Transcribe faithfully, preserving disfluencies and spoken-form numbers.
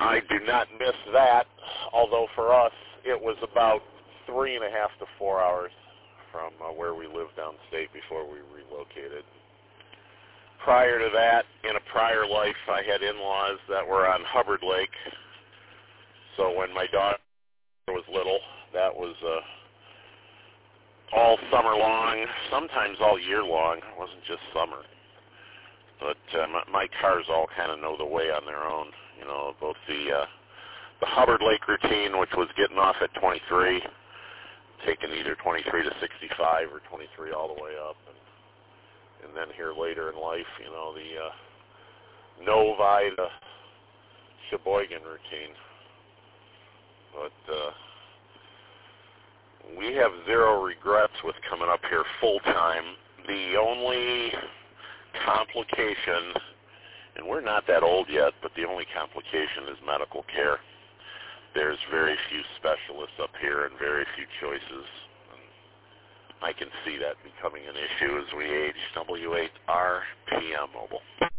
I do not miss that, although for us it was about three and a half to four hours from uh, where we lived downstate before we relocated. Prior to that, in a prior life, I had in-laws that were on Hubbard Lake. So when my daughter was little, that was uh, all summer long, sometimes all year long. It wasn't just summer. But uh, my, my cars all kind of know the way on their own. You know, both the uh, the Hubbard Lake routine, which was getting off at twenty-three, taking either twenty-three to sixty-five or twenty-three all the way up, and and then here later in life, you know, the uh, Novi to Sheboygan routine. But uh, we have zero regrets with coming up here full time. The only complication, and we're not that old yet, but the only complication is medical care. There's very few specialists up here and very few choices. And I can see that becoming an issue as we age. W eight R P M Mobile.